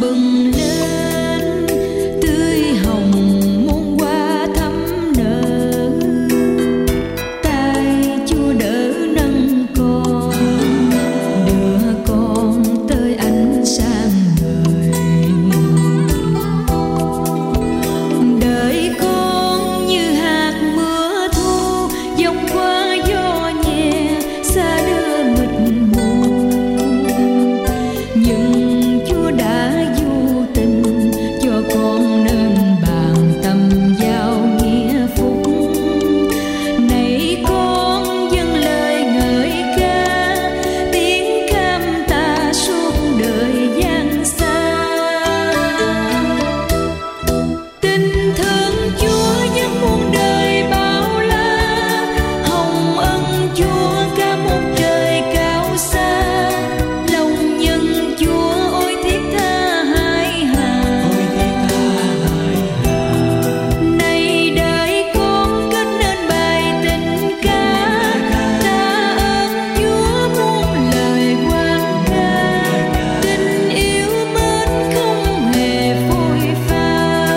bừng lên tươi hồng muôn hoa thắm nở, tay Chúa đỡ nâng con, đưa con tới ánh sáng ngời. Đời con như hạt mưa thu dòng qua gió nhẹ xa đưa mịt mù, nhưng Chúa đã vô tình cho con nên bàn tâm giao nghĩa phúc. Này con dâng lời ngợi ca, tiếng cam ta suốt đời gian xa. Tình thương Chúa nhất muôn đời bao la, hồng ân Chúa cả một trời cao xa. Lòng nhân Chúa ôi thiết tha hai hà, này đời con kết nên bài tình ca. Ta ơn Chúa muôn lời quan ca, tình yêu mến không hề phôi pha.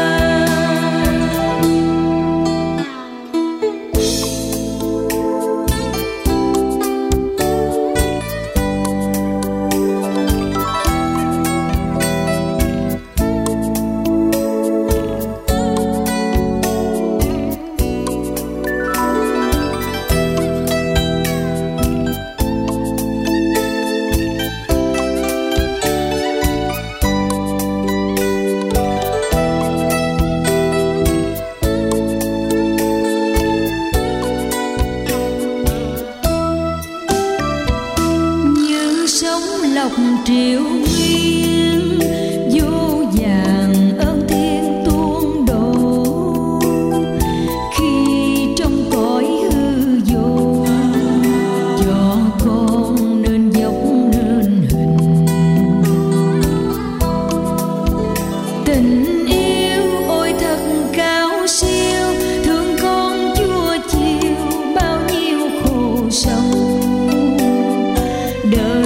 Như sóng lọc triều nguyên, vô vàn ơn thiên tuôn đổ. Khi trong cõi hư vô, cho con nên dốc nên hình. Tình yêu ôi thật cao siêu, thương con Chúa chiều bao nhiêu khổ sầu. Đời